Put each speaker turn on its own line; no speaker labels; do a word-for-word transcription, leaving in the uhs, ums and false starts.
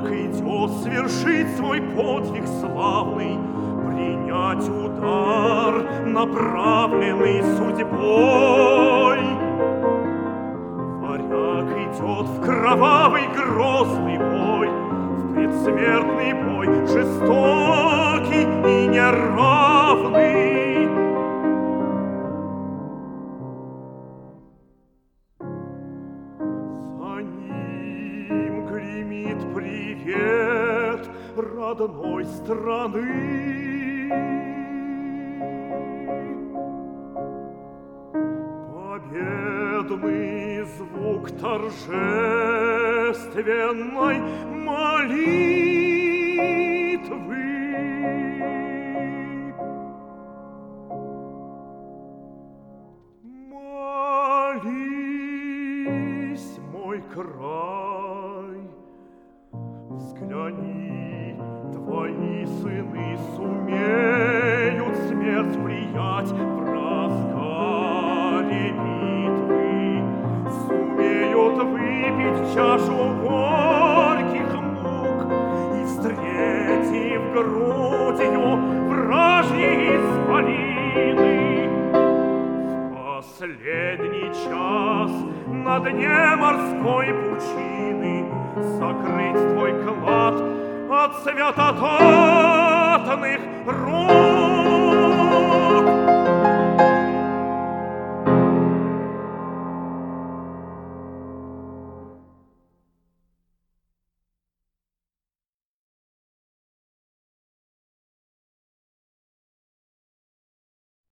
идет свершить свой подвиг славный, принять удар, направленный судьбой. Варяг идет в кровавый грозный бой, в предсмертный бой, жестокий и неравный. За ним гремит привет родной страны. Победный звук торжественной молитвы. Молись, мой край, взгляни, твои сыны сумеют смерть приять в разгаре битвы, сумеют выпить чашу горьких мук и, встретив грудью вражьи исполины, в последний час на дне морской пучины закрыть твой клад от святотатных рук.